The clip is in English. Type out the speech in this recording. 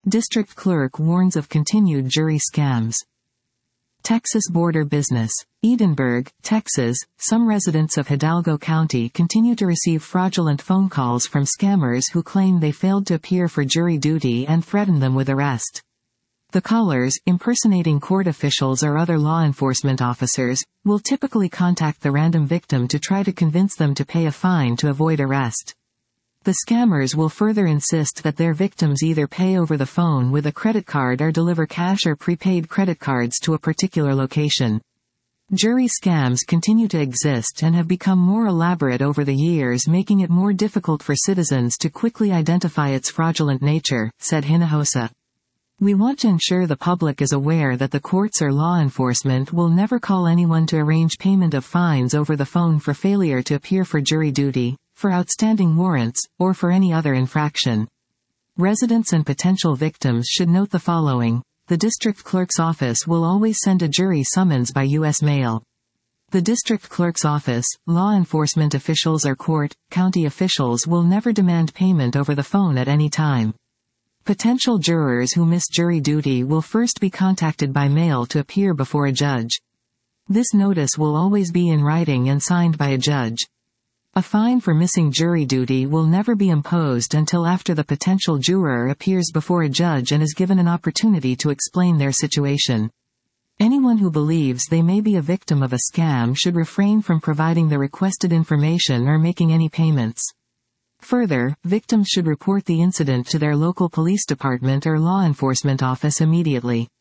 District clerk warns of continued jury scams. Texas border business. Edinburgh, Texas. Some residents of Hidalgo County continue to receive fraudulent phone calls from scammers who claim they failed to appear for jury duty and threaten them with arrest. The callers, impersonating court officials or other law enforcement officers, will typically contact the random victim to try to convince them to pay a fine to avoid arrest. The scammers will further insist that their victims either pay over the phone with a credit card or deliver cash or prepaid credit cards to a particular location. Jury scams continue to exist and have become more elaborate over the years, making it more difficult for citizens to quickly identify its fraudulent nature, said Hinojosa. We want to ensure the public is aware that the courts or law enforcement will never call anyone to arrange payment of fines over the phone for failure to appear for jury duty, for outstanding warrants, or for any other infraction. Residents and potential victims should note the following. The district clerk's office will always send a jury summons by U.S. mail. The district clerk's office, law enforcement officials or court, county officials will never demand payment over the phone at any time. Potential jurors who miss jury duty will first be contacted by mail to appear before a judge. This notice will always be in writing and signed by a judge. A fine for missing jury duty will never be imposed until after the potential juror appears before a judge and is given an opportunity to explain their situation. Anyone who believes they may be a victim of a scam should refrain from providing the requested information or making any payments. Further, victims should report the incident to their local police department or law enforcement office immediately.